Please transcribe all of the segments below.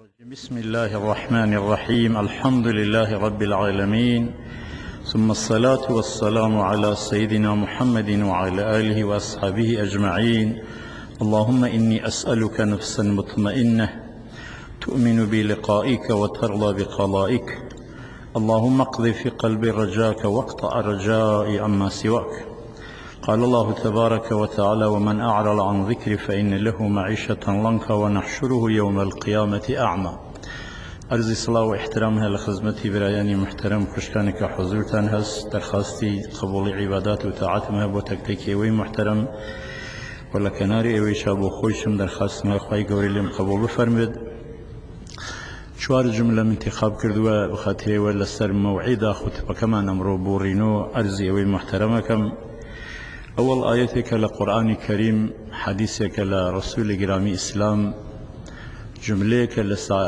الرجيم. بسم الله الرحمن الرحيم. الحمد لله رب العالمين، ثم الصلاة والسلام على سيدنا محمد وعلى آله وأصحابه أجمعين. اللهم إني أسألك نفسا مطمئنة تؤمن بلقائك وترضى بقضائك. اللهم اقض في قلبي رجاك واقطع رجائي عما سواك. قال الله تبارك وتعالى: ومن أعرض عن ذكري فإن له معيشة ضنكا ونحشره يوم القيامة أعمى. أرزي صلاة واحترامها لخدمتي برایانی محترم خوشکانی که حضورتان هست، درخواستی قبول عبادات و طاعت ما بو تک اوی محترم ولا کناری اوی شابو خوشم درخواست ما خواهی گوری لیم قبول بفرمید. چوار جمله انتخاب کردوه بخاطر ولا سر موعد خطبه كمان امرو بورينو. أرزي اوی محترمكم أول آيتك لقرآن الكريم، حديثك لرسول جرامي إسلام، جمليك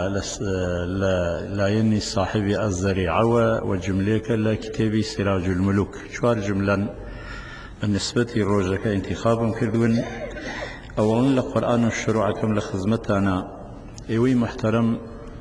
لا صاحب الزريعة، وجمليك لكتاب سراج الملوك. شوار جملا بالنسبة لروجك انتخاب كردون. أولا لقرآن الشروع كم لخدمتنا إيوي محترم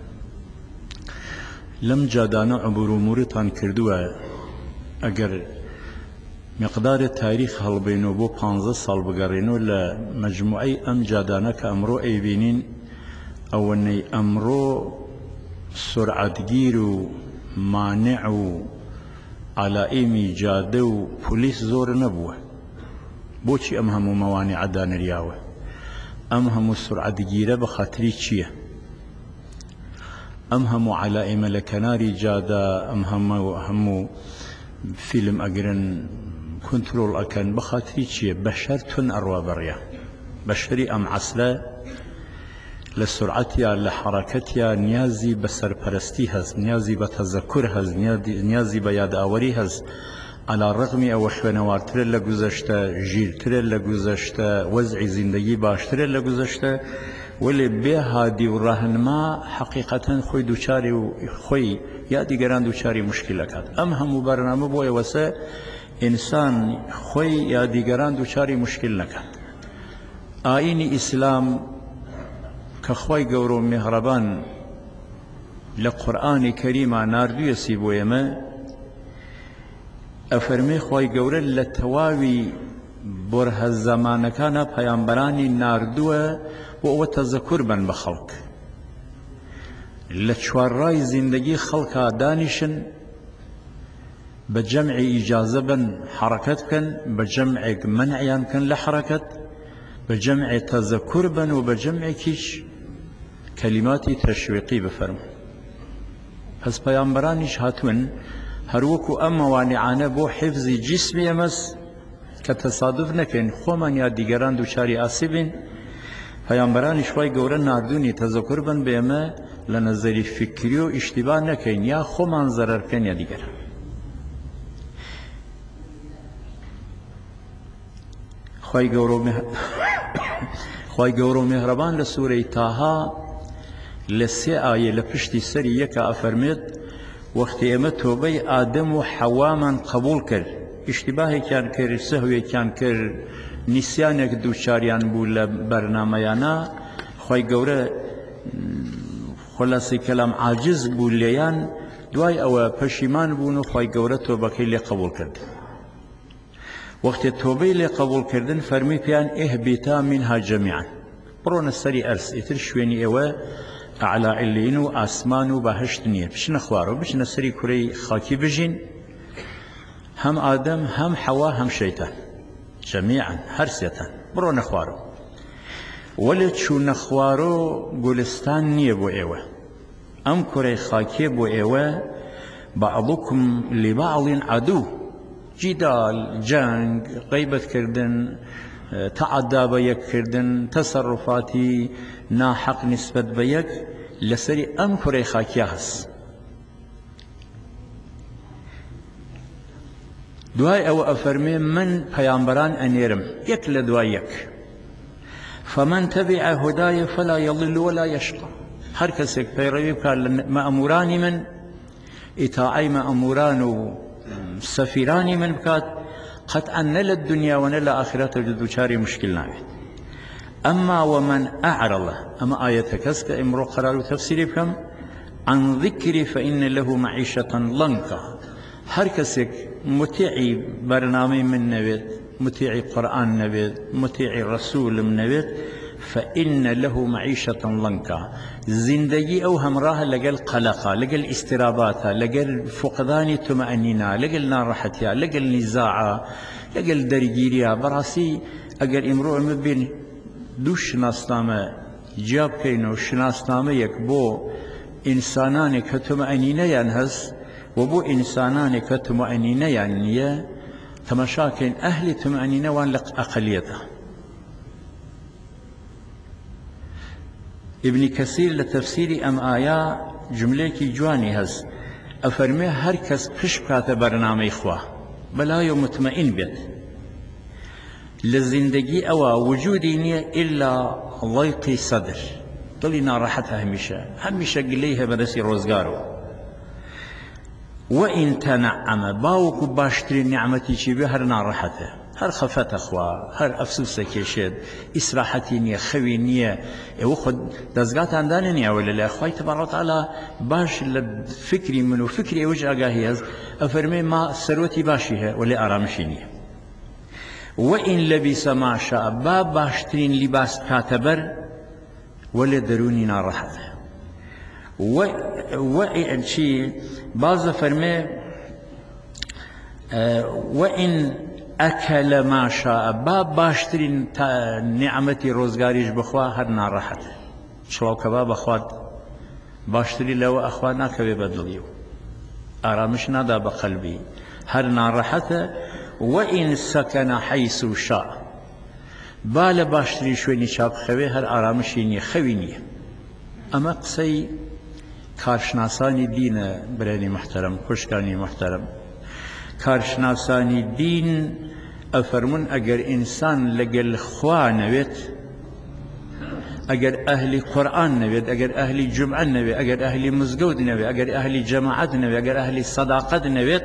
لم جادانا عبور مورتان كردوه. أجر مقدار تاريخ هالبينو بو 15 سال بقرينو لمجموعي أم جادانا كأمرو أيبينين أو أني أمرو سرعة جيرو مانعو على إيمي جادو بوليس زور نبوه. بوشي أمهمو موانع دان رياوه، أمهمو سرعة جيرة بخاطري تشيه، أمهمو على إيمة لكناري جادا، أمهمو فيلم أجرن كنترول أكن بخاطري شيء بشر تن أروى بريا بشري أم عسلا لسرعتها لحركتها نيازي بسر برستي هز، نيازي بتذكر هز، نيازي بياد أوري هز. على الرغم أو خوانوار ترى لجوزشتا جيل ترى لجوزشتا وزع زندگي باش ترى لجوزشتا واللي بها دي وراهن ما حقيقة خوي دوشاري وخوي يا ديگران دوشاري مشكلة كات. أم هم برنامج بوي وسا إنسان خوي يا ديگران دوشاري مشكلة كات. آيني إسلام كخوي جورو مهربان لقرآن كريم ناردو يسيبو يما أفرمي خوي جورو لتواوي بره الزمان كان پیامبرانی ناردوه و او تذکر بن بخلق لچوارای زندگی خلقا دانشن بجمع إجازة بن حركت كن، بجمع منعيان كن لحركت، بجمع تذكر بن، وبجمع كيش كلمات تشويقي بفرم. بس پیامبرانیش هاتون هروكو أما وانعانه بو حفظ جسمي أمس كتصادف نكن خومن يا ديگران دوشاري آسيبين. پیامبران شوي گورن ناردوني تذكر بن بما لنظري فكري و اشتباه نكن يا خومن ضرر كن يا ديگران. خوي گورو مهربان لسورة طه لسي آية لپشتي سري يكا أفرمت وقت اما توبي آدم و حوا من قبول كر، اشتباهي كان كر، سهوي كان كر، نسيانك دوشاريان بول برنامجانا خوي گورا خلاصي كلام عاجز بوليان دواي او پشيمان بونو خوي گورا توبه كي قبول كرد. وقت التوبه اللي قبول كردن فرمي بيان اهبطا منها جميعا، برون السري ارس يترشويني اوا اعلى علينو اسمانو بهشت نيه بشنا خوارو بشنا سري كري خاكي بجين، هم آدم هم حوا هم شيطان جميعا هرسيتان برو نخوارو. ولد شو نخوارو قولستان نيه بو ايوه، ام كري خاكي بو ايوه بعضكم لبعض عدو، جدال جنگ غيبت كردن تعدى بيك كردن تصرفاتي ناحق نسبة بيك لسري ام كري خاكي هس. دواي او افرمي من پیامبران انيرم يك لدواي يك، فمن تبع هداي فلا يضل ولا يشقى. هر كسك پیروي قال مأموراني من اطاعي مأموران سفيراني من بكات قطعا نلا الدنيا ونلا آخرات دوشاري مشكل نابت. أما ومن أعرض أما آية كسك إمرو قرار تفسير بكم عن ذكري فإن له معيشة ضنكا هر كسك متيعي برنامج من نبيت متيعي قرآن نبيت متيعي رسول من نبيت فإن له معيشة ضنكا زندگي أو همراها لقل قلقا لقل استراباتا لقل فقدان تمأنينا لقل نارحتيا لقل نزاعا لقل درگيريا براسي أقل إمرو مبين دوش شناسنامه جاب كينو شناسنامه يك بو إنسانان كتمأنينة ينهز وبو إنسانان كتمأنينة يعني تمشاكين أهل تمأنينة وان لق أقليته ابن كثير لتفسير أم آية جملة كي جواني هز أفرمي هركس قشبكات برنامج إخوة بلا يوم مطمئن بيت للزندگي أو وجودي نية إلا ضيق صدر طلنا راحتها هميشة قليها بدسي روزقارو وإن تنعم باوك باشتري نعمتي شي بهر نارحته هر خفت أخوة هر أفسوسة كيشد إسراحتي نية خوي نية وخد دزقات عندنا نية ولا لا أخوة تبارك وتعالى باش لفكري منو فكري وجه أقاهيز أفرمي ما ثروتي باشيها ولا أرامشي نية وإن لبس ما شاء باب باشترين لباس كاتبر ولا دروني نارحته وإن شيء بعض فرمي وإن أكل ما شاء باب باشترين نعمتي روزگاريش بخوا هر نارحته شلو كباب أخوات باشتري لو أخوانا كبي بدليو آرامش نادا بقلبي هر نارحته وإن سكن حيث شاء بالا باشتري شويني شاب خوي هر آرامشيني خويني أما قصي كارشناساني دين براني محترم خوشكاني محترم كارشناساني دين أفرمون أجر إنسان لقل خوا نبيت أجر أهل قرآن نبيت أجر أهل جمعة نبيت أجر أهل مزقود نبيت أجر أهل جماعات نبيت أجر أهل صداقات نبيت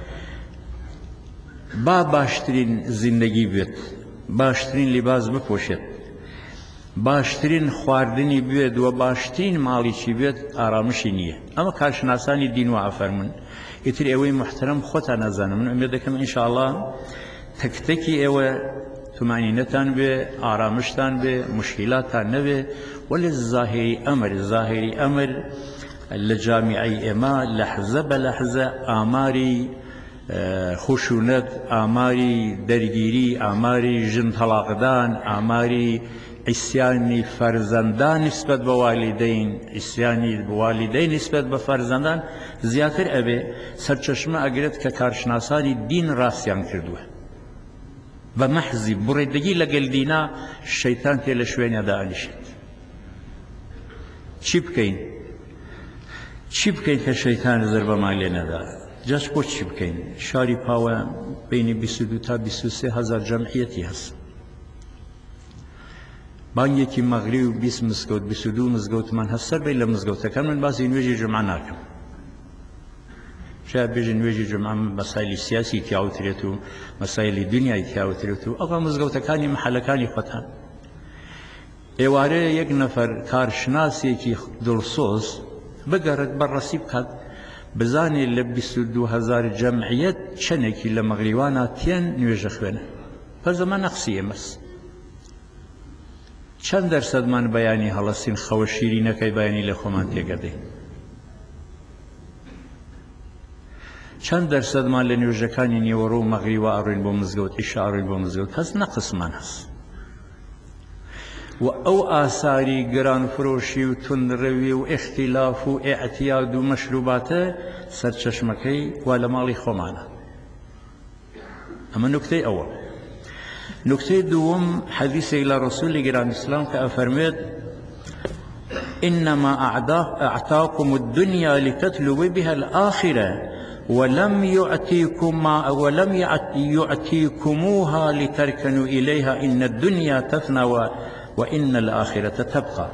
باشترين زندگی بيت باشترين لباس بپوشد باشترين خواردنی بيت و باشترين مالی چی بيت آرامشی نیه اما کارشناسانی دین و افرمون يتر اوي محترم خطا نزانم من امید دكم ان شاء الله تكتكي اوي تمانينتان به آرامشتان به مشكلاتان نبه وللظاهري امر لجامعي اما لحظه بلحظه آماري خشونت آماری درگیری آماری جن طلاقدان آماری عصیانی فرزندان نسبت به والدین عصیانی والدین نسبت به فرزندان زیاتر ابی سرچشمه اگرت که کارشناسانی دین راستیان کردوه و محضی بریدگی لگل دینا شیطان تیل شوینه دانشید چی بکین که شیطان ضربه مالی نده جاش بۆ چی بکەین شاری پاوە بینی 22 تا 23 هزار جەمعیەتی هەست بانگێکی مەغری و 20 مزگەوت 22 مزگەوتمان هەست سەر بێ لە مزگەوتەکان من باسی نوێژی جومعە ناکەم شاید بێژن نوێژی جومعە مەسایلی سیاسی تیاوترێت و مەسایلی دنیای تیاوترێت و ئەوە مزگەوتەکانی محەلەکانی خۆتان ئێوارەیە یەک نەفەر کارشناسێکی دڵسۆز بگەڕێت بەڕەسی بکات بزاني لبس 2000 جمعية شنكي لمغريوانا تين نويج خوينه فزمان نقصي مس چند درصد من بياني هلسين خوشيرين كي بياني لخومان تيقدي چند درصد من لنويجكاني نيورو مغريوا أروين بومزگوت إشا أروين بومزگوت هز نقص من هز و او آثاری گران فروشی و تندروی و اختلاف و اعتیاد و مشروبات سرچشمکی والمالی خمانه اما نکته اول نکته دوم حدیث الى رسول گران اسلام که افرمید انما اعطاكم الدنيا لتتلو بها الاخره ولم يعطيكموها لتركنوا اليها ان الدنيا تفنى وإن الآخرة تبقى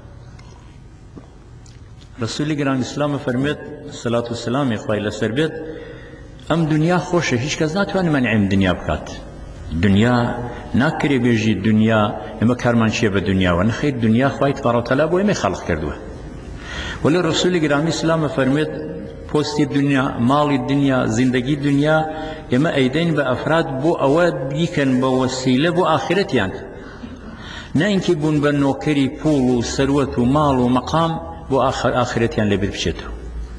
رسول گران اسلام فرمید صلاة والسلام اخوای لسر بید ام دنیا خوشه هیچ کس ناتوانه منع دنیا بکات دنیا ناکرێ بێژی دنیا ئێمە کارمان چییە بە دنیاوە نەخیر دنیا خوای تبارەک و تەعالا بۆ ئێمە خەڵق کردووە ولی ڕسوولی گرامی ئیسلام فەرمێت پۆستی دنیا ماڵی دنیا زیندگی دنیا ئێمە ئەیدەین بە ئەفراد بۆ ئەوە بیکەن بە وەسیلە بۆ ئاخرەتیان نه اینکە بوون بە نۆکەری پوڵ و سەروەت و ماڵ و مەقام بۆ ئاخرەتیان لەبیر بچێتەوە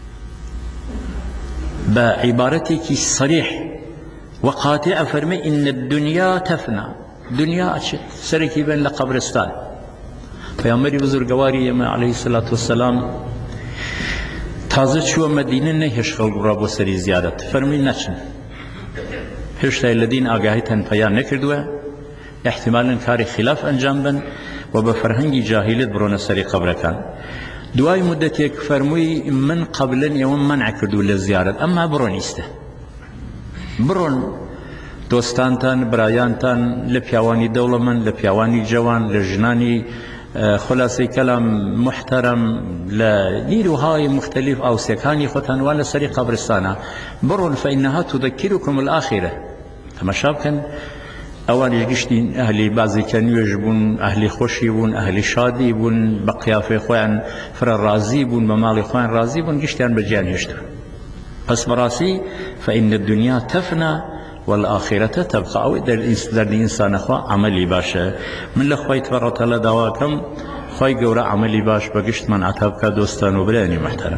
بە عیبارەتێکی سەریح وقاطع فرمي إن الدنيا تفنى دنيا سركي بين لقبرستان پیامبری بزرگواری عليه الصلاة والسلام تازه شو مدینه نهش خلق را بو سری زیارت فرمی نچن هشتا الذين آگاهیتن پیان نکردوه احتمالا کاری خلاف انجام بن و بفرهنگی جاهلیت برون سری قبرکان دوای مدت یک فرموی من قبلا یوم منع کردو لزیارت اما برون استه برون دوستانتان برایانتان لپیاوانی دولمن لپیاوانی جوان لجنانی خلاصی کلام محترم لنیروهای مختلف او سکانی خوتان وانا سری قبرستانا برون فإنها تذكركم الآخرة تماشا بکن اوانی گشتین اهلی بعضی کنیوش بون اهلی خوشی بون اهلی شادی بون بقیافه خوان فر راضی بون بمال خوان راضی بون گشتیان بجیان هشتو پس براسی فإن الدنيا تفنى والآخرة تبقى او در الانسان خوا عملی باشه من لخوای تبارک و تعالی دواکم خوای گوره عملی باش بگشت من عتاب که دوستان و برانی محترم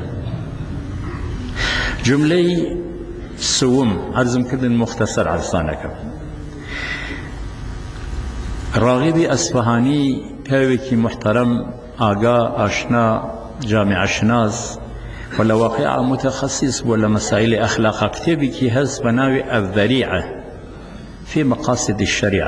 جمله سوم عرضم کردن مختصر عرصانکم راغب اصفهانی پیوکی محترم آگا آشنا جامع شناس ولا واقع متخصص ولا مسائل أخلاق كتابي كي هز بناوي الذريعة في مقاصد الشريعة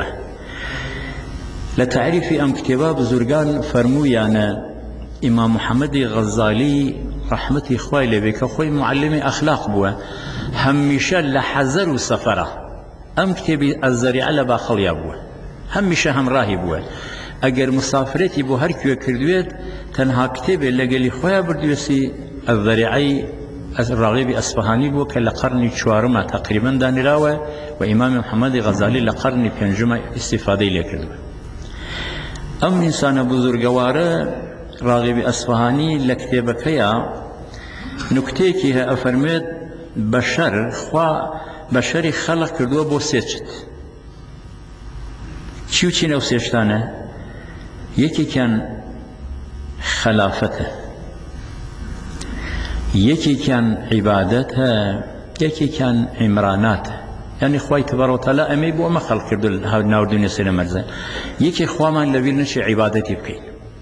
لتعريف أم كتابا بزرقان فرمويانا إمام محمد غزالي رحمتي إخوائي لبك أخوي معلمي أخلاق بوا هميشا لحذر سفرة أم كتابي الذريعة لباخل يابوا هميشا هم راهي بوا أجر مسافرتي بو هركيو كردويت تنها كتابي لقالي خويا بردوسي الذريعي الراغب أصفهاني بو كالقرن شوارما تقريبا دانراوة وإمام محمد غزالي لقرن بينجمع استفادة لكردوه أم إنسان بزرگواره راغب أصفهاني لكتابكيا نكتيكيها أفرميد بشر خوا بشري خلق كردوه بو سيجت چيو چي نو سيجتانه يكي كان خلافته يكي كان عبادتها يكي كان عمراناتها يعني خوای تبارک و تعالی امی بو ما خلق کرد ناو دنیا سره مرزه یکی خوا من لویل نشي عبادتي بکین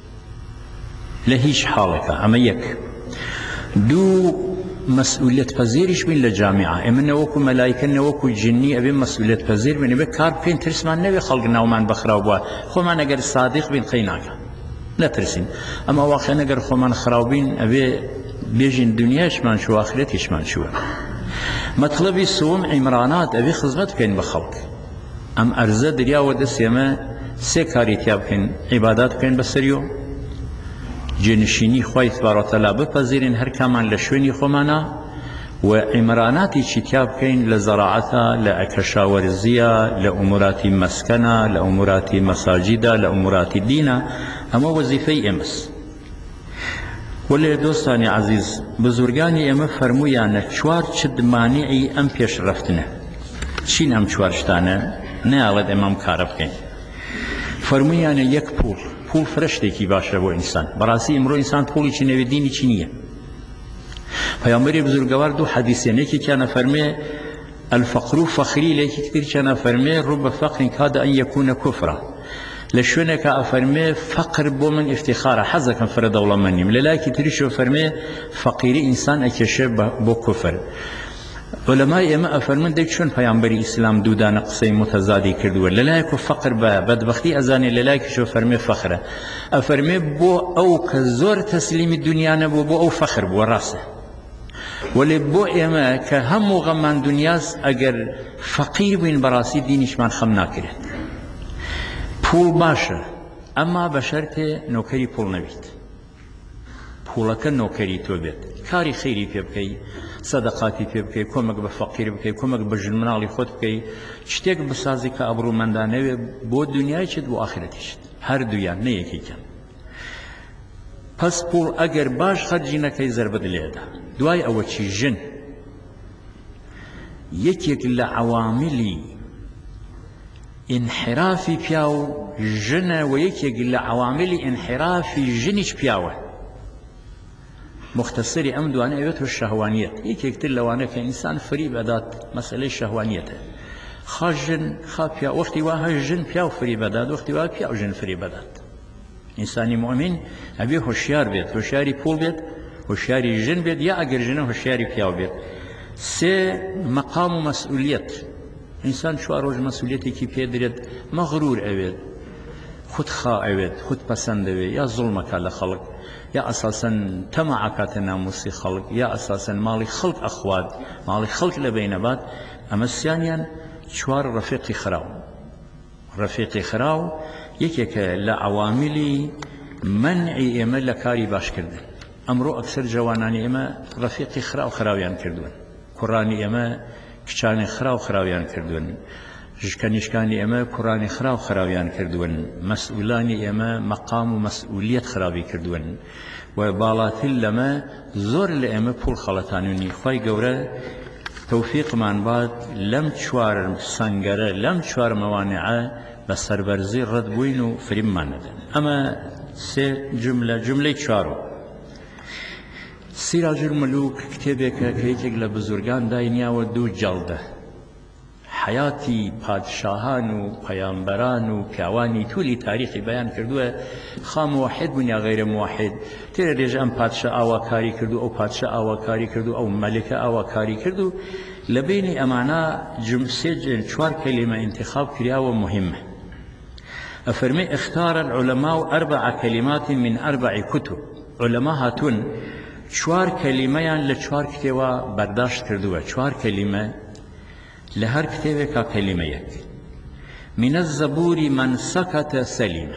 لهیچ حالك اما یک دو مسؤوليت پذیرش بین لجامعه امن وکو ملائکه نوکو جنی ابي مسؤوليت پذیر بین به کار پین ترسمان نوی خلق ناو من بخرا بوا خو من اگر صادق بین قیناک لا ترسين اما واقعا اگر خو من خرابین ابي بيجين دنياش من شو آخرتش من شو مطلبي سوم عمرانات أبي خدمت كين بخلق أم أرزا دريا ودس يما سكاري تيابكين عبادات كين بسريو جنشيني خوي تبارك وتعالى بپذيرين هر كمان لشويني خمانا وعمراناتي تيابكين لزراعتها لأكشاورزية لأمورات مسكنة لأمورات مساجد لأمورات الدين أما وظيفي أمس ولی دوستانی عزیز بزرگانی اما فرمویانه چوار چد مانعی ام پیش رفتنه چین ام چوارشتانه نه آلد امام کارب کن فرمویانه یک پول فرشته کی باشه بو انسان براسی امرو انسان پولی چی نوی دینی چی نیه پیامبری بزرگوار دو حدیثی نکی کانا فرمی الفقر فخری لیکی کتیر کانا فرمی رب فقر کاد ان یکون کفره لشونك أفرمي فقر بو من افتخار حزكا فرد دولة منيم للاكي تريشو فرمي فقيري إنسان أكشب بو كفر علماء إما أفرمن ديك شون پیامبری اسلام دودان قصي متزادي كردو للاكو فقر بدبختي أزاني للاكي شو فرمي فخر أفرمي بو أو كزور تسليم الدنيا نبو بو أو فخر بو راسه ولي بو إما كهم غمان دنياس أجر فقير بين براسي دينش من خمنا كرت پول باشه اما به شرط نوکری پول نبید پوڵەکە نۆکەری تۆ بێت کاری خەیری پێ بکەی سەدەقاتی پێ بکەی کۆمەک بە فەقیر بکەی کۆمەک بە ژن مناڵی خۆت بکەی شتێک بسازی کە ئەبرومەندانەوێ بۆ دنیایچت بۆ ئاخرەتیشت هەردوویان نە یەکێکیان پس پوڵ ئەگەر باش خەرجی نەکەی زەربەت لێدا دوای ئەوە چی ژن یەکێک لە عەواملی انحرافی پیا و ژنە و یەکێک لە عەواملی انحرافی ژنیش پیاوە مختصری ئەم دوانە ئەوێتە شەهوانیەت یەکێکتر لەوانە کە ئینسان فریب ئەدات مەسەلەی شەهوانیەتە خا ژن خا پیا وەختی وا هەر ژن پیا و فریب ئەدات وەختی وا پیا و ژن فریب ئەدات ئینسانی مؤمن ئەبێ هۆشیار بێت هۆشیاری پوڵ بێت هۆشیاری ژن بێت یا ئەگەر ژنە هۆشیاری پیاو بێت سێ مەقام و مەسئولیەت ئینسان چوار ڕۆژ مەسئولیەتێکی پێدرێت مەغرور ئەوێت خودخا ئەوێت خود پەسەند ئەوێت یا زوڵمەکە لە خەڵک یا ئەساسەن تەمەعەکاتە ناموسی خەڵک یا ئەساسەن ماڵی خەڵک ئەخوات ماڵی خەڵک لە بینەبات ئەمە سیانیان چوار ڕەفیقی خراو ڕەفیقی خراو یەکێکە لە عەواملی منعی ئێمە لە کاری باشکردن ئەمڕۆ ئەکسەر جوانانی ئێمە ڕەفیقی خراو خراویان کردوون کوڕانی ئێمە کچانی خراو خراویان کردوون ژکەنیشکانی ئێمە کوڕانی خراو خراویان کردوون مەسئولانی ئێمە مەقام و مەسئولیەت خراوی کردوون و باڵاتر لەمە زۆر لە ئێمە پوڵ خەڵەتانونی خۆی گەورە تەوفیقمان باد لەم چوار سەنگەرە لەم چوار مەوانعە بە سەربەرزی ڕەت بووین و فریبمان نەدەن ئەمە سێ جملەی چوارۆ سیراج الملوک کتێبێکە کە یەکێک لە بزورگان داینیاوە دوو جەڵدە حیاتی پادشاهان و پەیامبەران و پیاوانی تولی تاریخی بەیان کردووە خا موحد بوون یا غەیرە موحد تێرە دێژە ئەم پادشا ئاواکاری کردو ئەو پادشا ئاواکاری کردو ئەو مەلکە ئاواکاری کردو لە بینی ئەمانە چوار کەلیمە انتخاب کراوە مهمە ئەفەرمێ اختار العلماء 4 كلمات من 4 كتب علماء هاتون چوار کەلیمەیان لە چوار کتێوە بەرداشت کردووە چوار کەلیمە لە هەر کتێوێکا کەلیمەیەک من الزبور من سكت سلم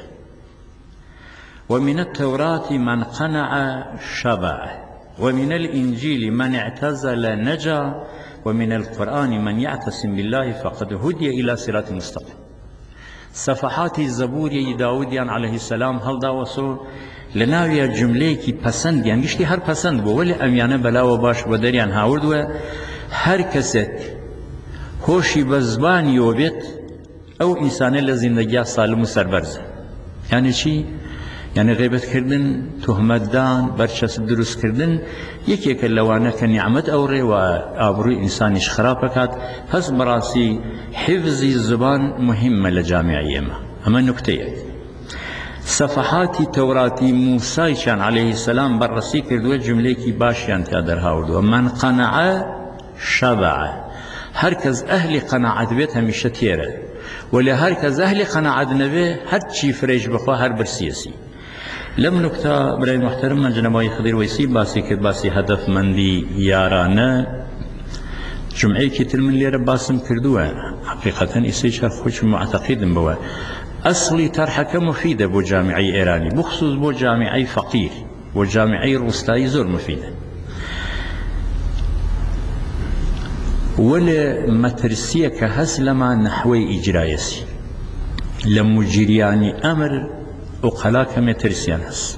ومن التوراة من قنع شبع ومن الإنجيل من اعتزل نجا ومن القرآن من يعتصم بالله فقد هدي إلى صراط مستقيم صفحات الزبور داود عليه السلام هل داوسو لناویە جملەیەکی پەسەندیان گشتی هەر پەسەند بوو وەلی ئەمیانە بەلاوە باش بە دەریان هاوردووە هەر کەسێک هۆشی بە زبانیەوە بێت ئەو ئینسانە لە زیندەگیا سالم و سەربەرزە یعنی چی؟ یعنی غیبەتکردن تۆهمەتدان بەرچەسب دروستکردن یەکێکە لەوانە کە نیعمەت ئەوڕێ و ئابڕووی ئینسانیش خراپ بکات پس بەڕاستی حیفزی زبان مهمە لە جامعی ئێمە ئەمە نوکتەیەک صفحاتی تەوراتی موسایشان عليه السلام بەڕەسی کردووە جملەیەکی باشیان تا دەرهاوردووە من قەنەع شەبع هەر کەس ئەهلی قەنەعەت بێت هەمیشە تێرە و لە هەر کەس ئەهلی قەنەعەت نەبێ هەرچی فرێژ بخوا هەر برسیەسی لەم نوکتە برای محتەرم من جەنابی خدیر وەیسی باسی کرد باسی هەدەفمەندی یارانە جمعەیەکی تر من لێرە باسم کردووە حقیقەتەن ئیسەی خۆشم معتەقیدم بووە ئەسڵی تەرحەکە مفیدە بۆ جامعەی ئێرانی بخصوص بۆ جامعەی فەقیر بۆ جامعەی ڕوستایی زۆر مفیدە وەلێ مەترسیە کە هەست لەما نەحوەی ئیجرایەسی لە مجریانی ئەمر ئوقەلا کە مەترسیان هەست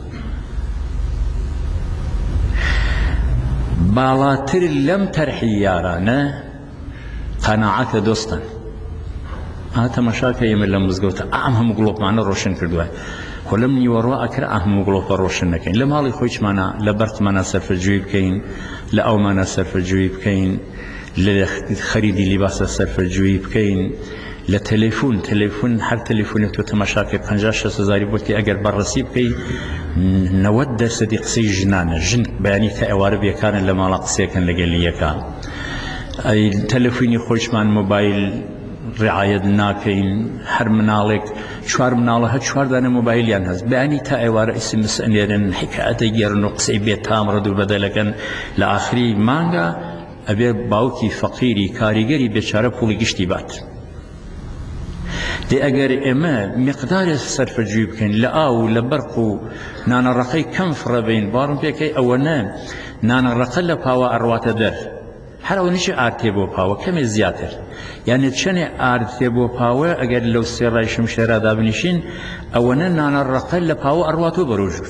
باڵاتر لەم تەرحی یارانە قەناعەتە دۆستان تەماشاکە ئێمە لە مزگەوتە ئەم هەموو گڵۆپمانە ڕۆشن کردووە خۆ لەم نیوەڕۆ ئەکرا ئەم هەموو گڵۆپە ڕۆشن نەکەین لە ماڵی خۆیچمانە لە بەرقمانە سەرفەرجووی بکەین لە ئەومانە سەرفەرجووی بکەین لە خەریدی لیباسە سەرفەرجووی بکەین لە تەلەفۆن هەر تەلەفۆنێک تۆ تەماشاکە 50-60 هزاری بۆتی ئەگەر بەڕەسی بکەی 90% قسەی ژنانە ژن بەیانی کە ئێوارە بێکارن لە ماڵە قسەیەکەن لەگەڵ یەکە تەلەفۆنی خۆیشمان مۆبایل ڕعایەت ناکەین هەر مناڵێک چوار مناڵە هەر چواردانە مۆبایلیان هەست بەیانی تا ئێوارە ئیسمس ئەنێرن حکایەتە گێڕن و قسەی بێتام ڕەدوو بەدەلەکەن لە ئاخری مانگە ئەبێ باوکی فەقیری کاریگەری بێچارە پوڵی گشتی بات دي أجر إما مقدار صرف جيب كان لآو لبرقو نانا رقي كم فربين بارم بيكي أولا نانا رقي لباوا أروات در حالا ونشي آرتيبو باوا كم زيادر يعني تشاني آرتيبو باوا أجر لو سيراي شمشيرا دابنشين أولا نانا رقي لباوا أرواتو بروجور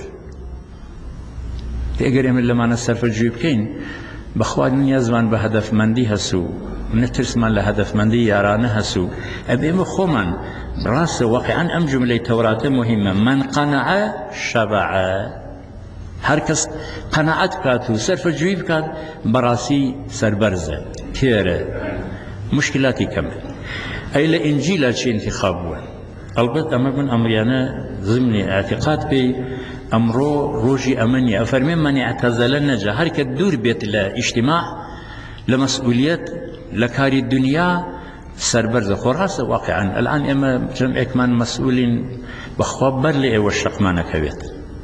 دي أجر إما لما نصرف جيب كان بخواد من يزوان بهدف مندي هسو نترس من لهدف مندي يارانه هسو أبي خومن براس واقعا أم جملة توراة مهمة من قنع شبع هركس قناعت كاتو سرف جويب كات براسي سربرزة كيرة مشكلاتي كمل أي لإنجيل شيء انتخابه البته أمر من أمريانا ضمن اعتقاد بي أمرو روجي أمني أفرمي من اعتزل النجا هركة دور بيت الاجتماع لمسؤوليات لكاري الدنيا سربرز خراسة واقعا الآن إما جمع كمان مسؤولين بخواب برلي والشق ما نكويت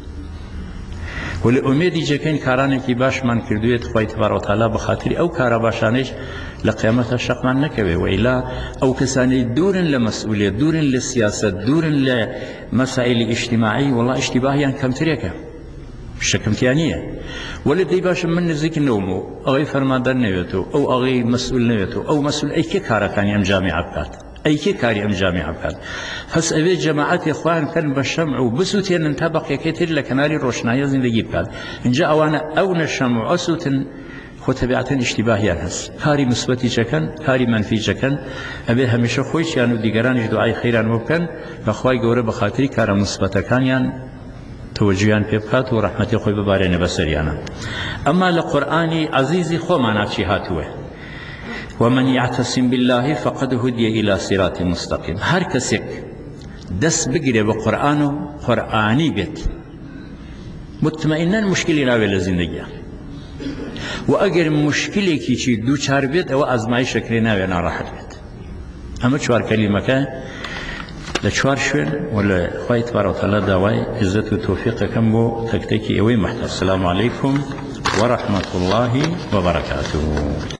ولأميدي جاكين كاراني كي باش من كردويت خوي تبارك وتعالى بخاطري أو كارا باشانيش لقيامة الشق ما نكوي وإلا أو كساني دور لمسؤولية دور للسياسة دور لمسائل اجتماعية والله اشتباهيا كم تريكا شكم تيانية ولدي باش من نزيك النومو أغي فرماندر نويتو أو أغي مسؤول نويتو أو مسؤول أي كي كارا كان يم جامعة بكات أي كي كاري يم جامعة بكات فس أبي جماعات إخوان كان بالشمع وبسوتين انتبق يكتير لكناري روشنايا زندگي بكات إن جاء وانا أو نشمع أسوتن خطبيعتين اشتباهيان هس كاري مثبتي جكن كاري منفي جكن أبي هميشه خويش يانو ديگرانش دعاي خيران ممكن فخواي گوره بخاطري كارا مثبتا كان يان توجيان بيبكات ورحمتي خوي ببارين بسريانا أما لقرآن عزيزي خو معناتشي هاتوه ومن يعتصم بالله فقد هدي إلى صراط مستقيم هر كسك دس بقري بقرآنه قرآني بيت مطمئنا مشكلة ناوي لزندگي وأجر مشكلة كي دو چار بيت أو أزماي شكل ناوي ناراحت بيت أما چوار كلمة كان لشوار شوين ولا خوي تبارك وتعالى دواي عزت وتوفيق كم بو تكتيكي اوي محتر السلام عليكم ورحمة الله وبركاته